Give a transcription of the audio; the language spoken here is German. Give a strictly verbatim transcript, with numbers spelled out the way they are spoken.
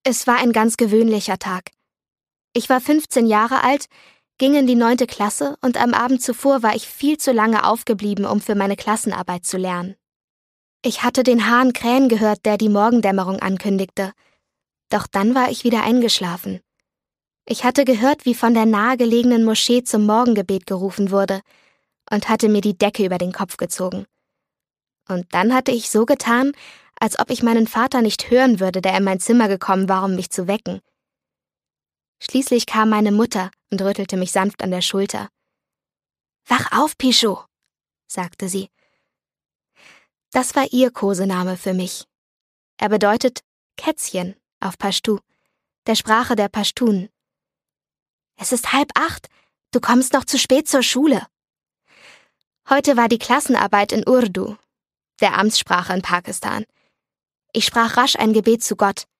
Es war ein ganz gewöhnlicher Tag. Ich war fünfzehn Jahre alt, ging in die neunte Klasse und am Abend zuvor war ich viel zu lange aufgeblieben, um für meine Klassenarbeit zu lernen. Ich hatte den Hahn krähen gehört, der die Morgendämmerung ankündigte. Doch dann war ich wieder eingeschlafen. Ich hatte gehört, wie von der nahegelegenen Moschee zum Morgengebet gerufen wurde und hatte mir die Decke über den Kopf gezogen. Und dann hatte ich so getan, als ob ich meinen Vater nicht hören würde, der in mein Zimmer gekommen war, um mich zu wecken. Schließlich kam meine Mutter und rüttelte mich sanft an der Schulter. »Wach auf, Pichot«, sagte sie. Das war ihr Kosename für mich. Er bedeutet Kätzchen auf Paschtu, der Sprache der Paschtunen. »Es ist halb acht, du kommst noch zu spät zur Schule.« Heute war die Klassenarbeit in Urdu, der Amtssprache in Pakistan. Ich sprach rasch ein Gebet zu Gott.